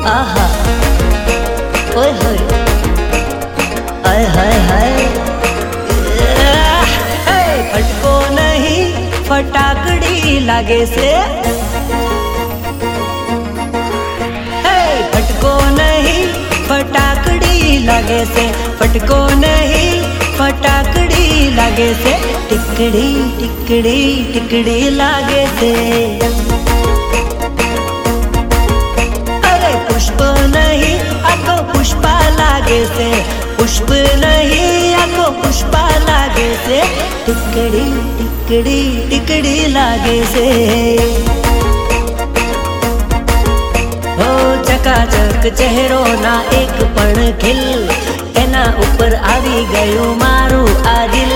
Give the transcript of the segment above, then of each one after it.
आहा ओए होए आय हाय हाय फटको नहीं फटाकड़ी लागे से फटको नहीं फटाकड़ी लागे से फटको नहीं फटाकड़ी लागे से टिकड़ी टिकड़ी टिकड़ी लागे से अरे पुष्प नहीं आको पुष्पा लागे से पुष्प नहीं आको पुष्पा लागे से टिकड़ी टिकड़ी टिकड़ी लागे से हो चकाचक चेहरो ना एक पण खिल एना ऊपर आवी गयो मारू आ दिल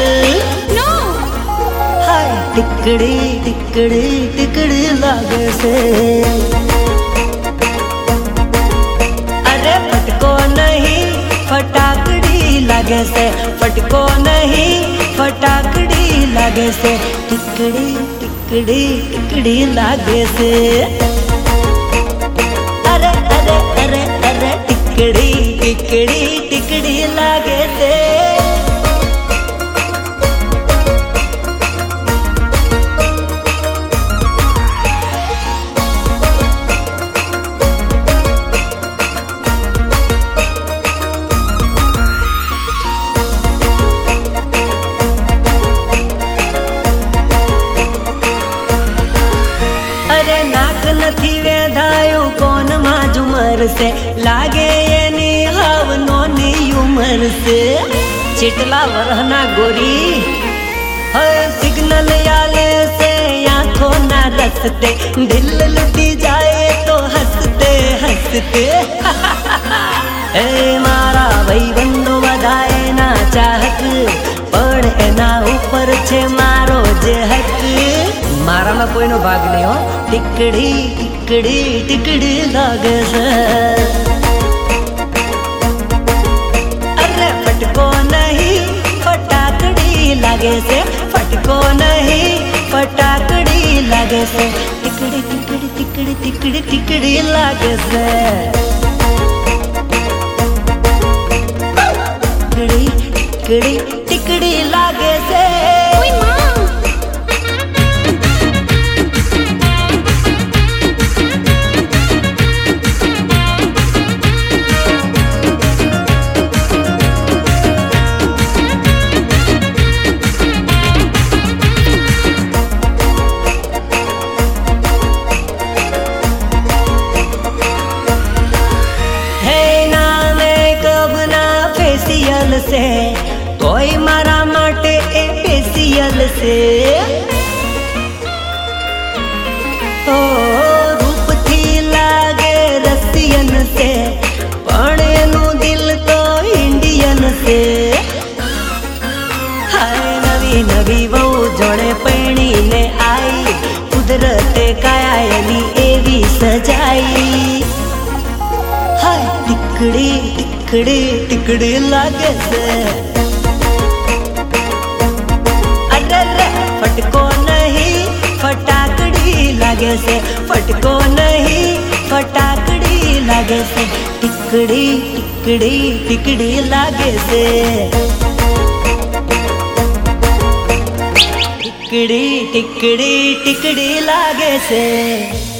हाय टिकड़ी टिकड़ी टिकड़ी लागे से अरे फटको नहीं फटाकड़ी लागे से फटको नहीं फटाकड़ी लागे से टिकड़ी टिकड़ी टिकड़ी लागे से अरे अरे अरे अरे टिकड़ी टिकड़ी टिकड़ी लागे से अरे नाक नथी वेधायो कोन मां झुमर से लागे एनी हाव नोनी उमर से चिटला वरहना गोरी हर सिग्नल याले से आंखों ना रसते दिल लुटी जाए तो हंसते हंसते ए मारा भाई बंदो बधाए ना चाहत पण एना ऊपर छे मारो जे हक मारा में कोई नो भाग नहीं हो टिकड़ी टिकड़ी टिकड़ी लागे से अरे फटको नहीं फटाकड़ी लागे से फटको नहीं फटाकड़ी लागे से टिकड़ी टिकड़ी टिकड़ी टिकड़ी टिकड़ी लागे से टिकड़ी टिकड़ी टिकड़ी लागे से से तोय मारा माटे ए फेसियल से ओ रूप थी लागे रसियन से पण एनु दिल तो इंडियन से हाय नवी नवी वो जोड़े पैणी ने आई कुदरते काया एनी एवी सजाई हाय टिकड़ी टिकड़ी टिकड़ी लागे से अरे फटको नहीं फटाकड़ी लागे से फटको नहीं फटाकड़ी लागे से टिकड़ी टिकड़ी टिकड़ी लागे से टिकड़ी टिकड़ी टिकड़ी लागे से।